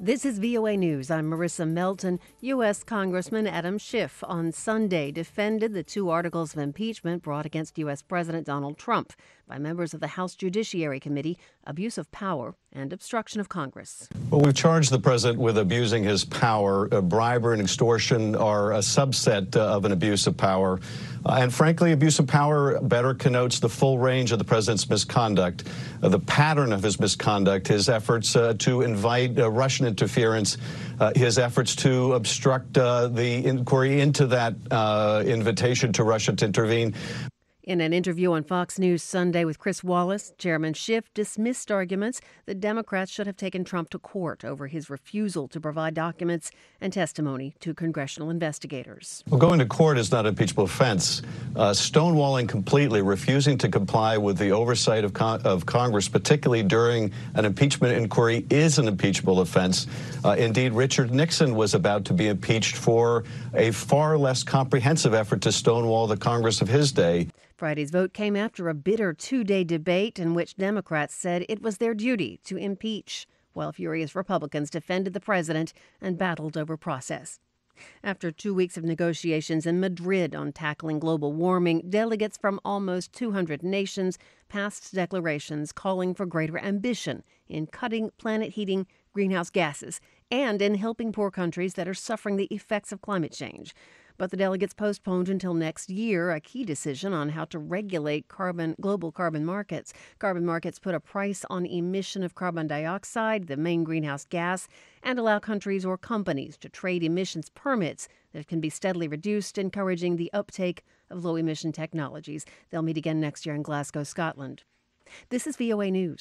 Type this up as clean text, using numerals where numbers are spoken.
This is VOA News. I'm Marissa Melton. U.S. Congressman Adam Schiff on Sunday defended the two articles of impeachment brought against U.S. President Donald Trump by members of the House Judiciary Committee, abuse of power and obstruction of Congress. Well, we've charged the president with abusing his power. Bribery and extortion are a subset of an abuse of power. And frankly, abuse of power better connotes the full range of the president's misconduct, the pattern of his misconduct, his efforts to invite Russian interference, his efforts to obstruct the inquiry into that invitation to Russia to intervene. In an interview on Fox News Sunday with Chris Wallace, Chairman Schiff dismissed arguments that Democrats should have taken Trump to court over his refusal to provide documents and testimony to congressional investigators. Well, going to court is not an impeachable offense. Stonewalling completely, refusing to comply with the oversight of Congress, particularly during an impeachment inquiry, is an impeachable offense. Indeed, Richard Nixon was about to be impeached for a far less comprehensive effort to stonewall the Congress of his day. Friday's vote came after a bitter two-day debate in which Democrats said it was their duty to impeach, while furious Republicans defended the president and battled over process. After 2 weeks of negotiations in Madrid on tackling global warming, delegates from almost 200 nations passed declarations calling for greater ambition in cutting planet-heating greenhouse gases and in helping poor countries that are suffering the effects of climate change. But the delegates postponed until next year a key decision on how to regulate global carbon markets. Carbon markets put a price on emission of carbon dioxide, the main greenhouse gas, and allow countries or companies to trade emissions permits that can be steadily reduced, encouraging the uptake of low-emission technologies. They'll meet again next year in Glasgow, Scotland. This is VOA News.